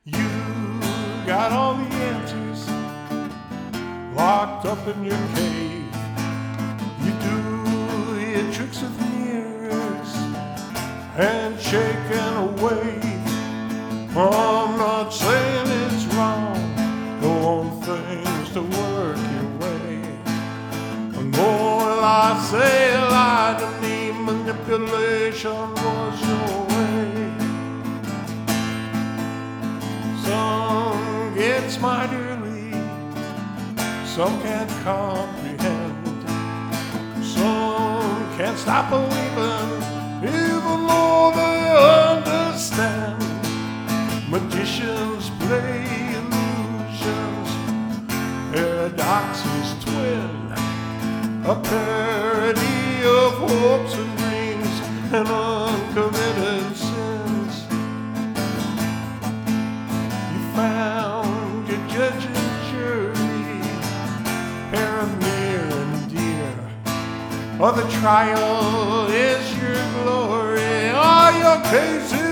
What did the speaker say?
You got all the answers locked up in your cave. You do your tricks with mirrors and shaking away. I'm not saying it's wrong, go on things to work your way. All I say lied to me, manipulation was your way. Some get smart early, some can't comprehend, some can't stop believing even though they understand. Magicians play illusions, paradoxes twin, a parody of hopes and dreams and uncommitted sins. You found your judge and jury, pair of near and dear. Or the trial is your glory, or your case is